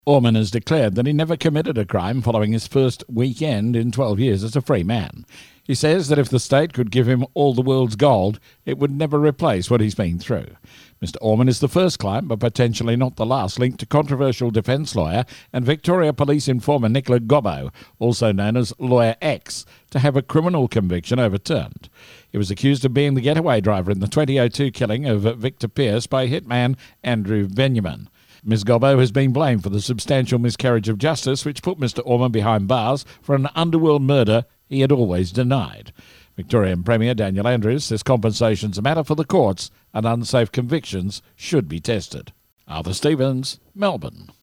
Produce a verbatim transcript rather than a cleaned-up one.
Orman has declared that he never committed a crime following his first weekend in twelve years as a free man. He says that if the state could give him all the world's gold, it would never replace what he's been through. Mister Orman is the first client, but potentially not the last, linked to controversial defence lawyer and Victoria Police informer Nicola Gobbo, also known as Lawyer X, to have a criminal conviction overturned. He was accused of being the getaway driver in the twenty oh two killing of Victor Pearce by hitman Andrew Benjamin. Miz Gobbo has been blamed for the substantial miscarriage of justice which put Mister Orman behind bars for an underworld murder he had always denied. Victorian Premier Daniel Andrews says compensation's a matter for the courts and unsafe convictions should be tested. Arthur Stevens, Melbourne.